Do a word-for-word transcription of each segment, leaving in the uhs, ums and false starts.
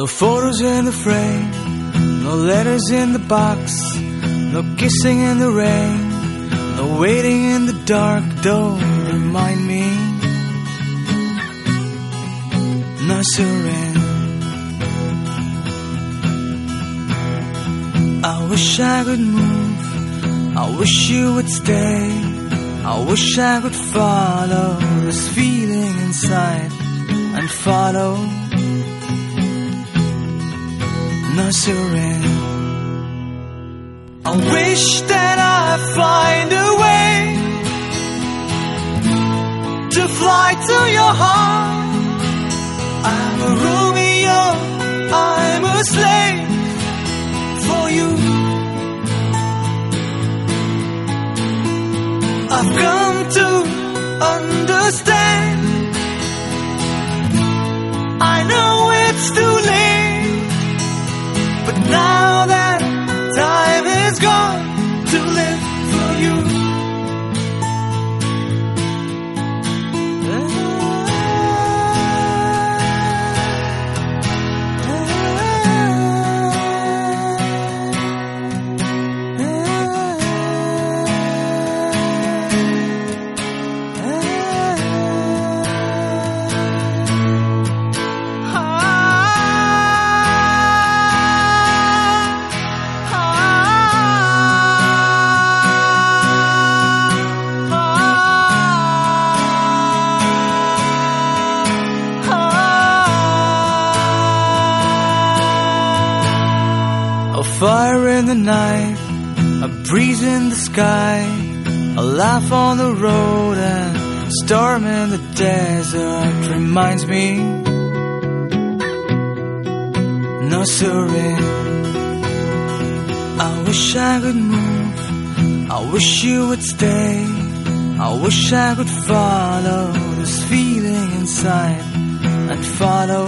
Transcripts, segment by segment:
No photos in the frame, no letters in the box, no kissing in the rain, no waiting in the dark. Don't remind me, nursery. I wish I could move, I wish you would stay, I wish I could follow this feeling inside and follow nursery. I wish that I find a way to fly to your heart. I'm a Romeo, I'm a slave for you. I've come to understand, I know it's too late, but now that time is gone to live for you. Fire in the night, a breeze in the sky, a laugh on the road, and a storm in the desert reminds me, nursery. I wish I could move, I wish you would stay, I wish I could follow this feeling inside and follow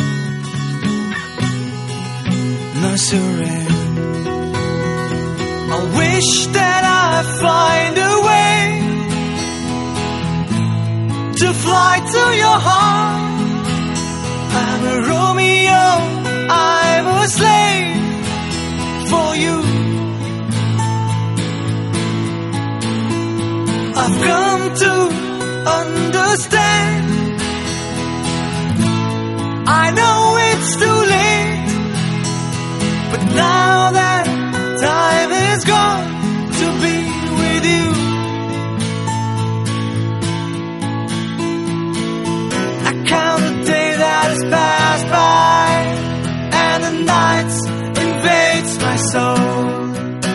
nursery. I wish that I find a way to fly to your heart. I'm a Romeo, I'm a slave for you. I've come to understand, I know it's too late, but now that time is gone to be with you. I count the day that has passed by, and the night invades my soul.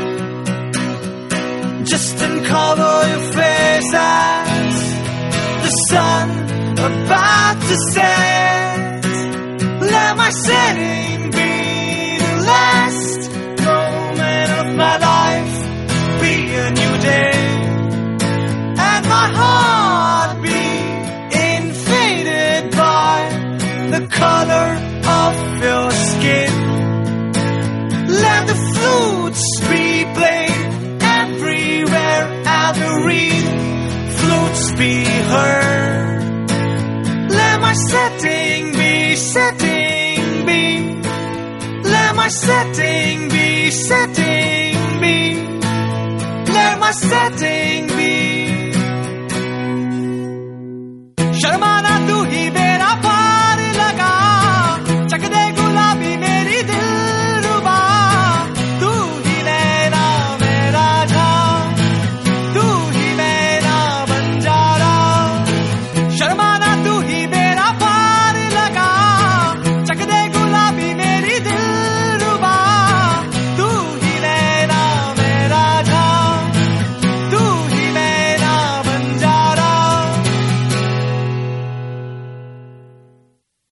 Just uncover your face as the sun about to set. Let my setting be the last of my life, be a new day, and my heart be invaded by the color of your skin. Let the flutes be played everywhere, and the reed flutes be heard. Let my setting be, setting be, let my setting be, setting be, let my setting